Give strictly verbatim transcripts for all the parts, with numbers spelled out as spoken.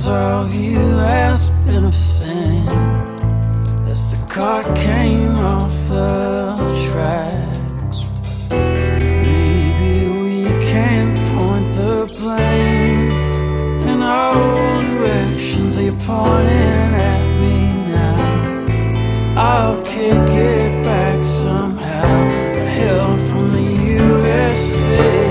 Cause our view has been obscene as the car came off the tracks. Maybe we can't point the blame in all directions that you're pointing at me now. I'll kick it back somehow, the hell from the U S A.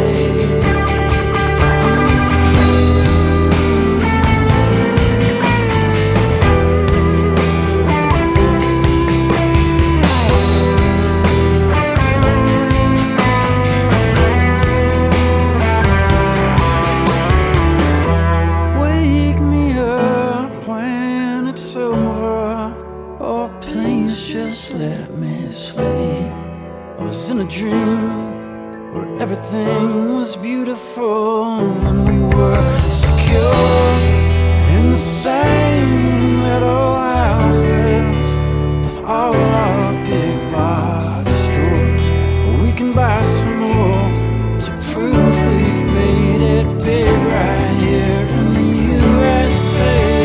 Just let me sleep. I was in a dream where everything was beautiful and we were secure in the same little houses with all our big box stores. We can buy some more to prove we've made it big right here in the U S A.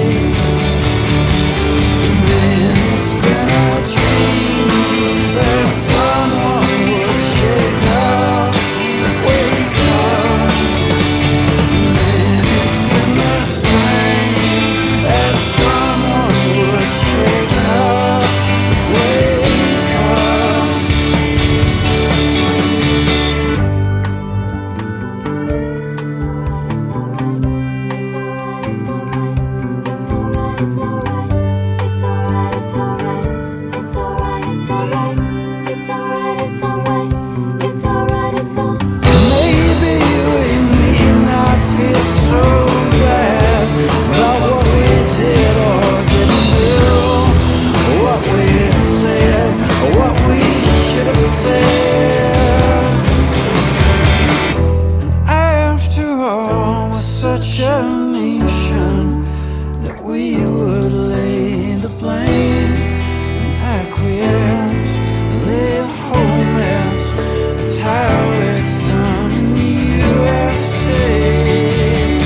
Such a nation that we would lay the blame and acquiesce and lay the whole mess. That's how it's done in the U S A.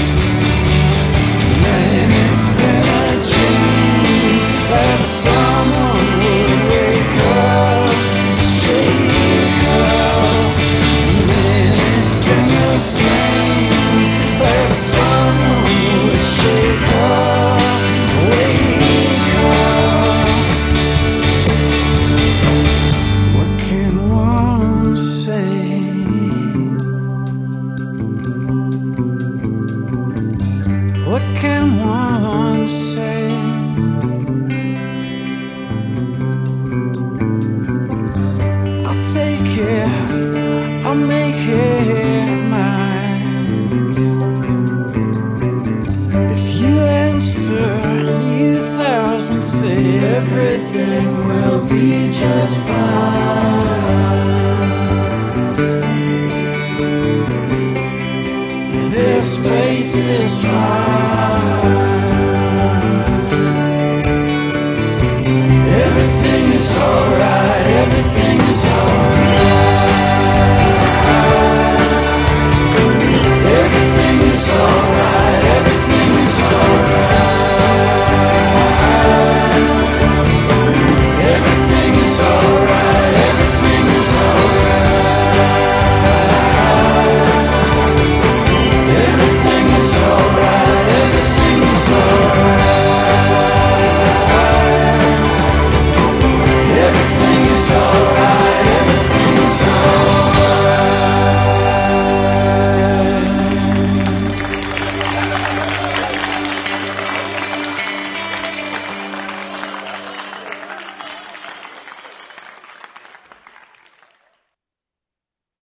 Man, it's been a dream that someone would wake up, shake up. Man, it's been the same. That someone would shake up, wake up. What can one say? What can one say? I'll take it, I'll make it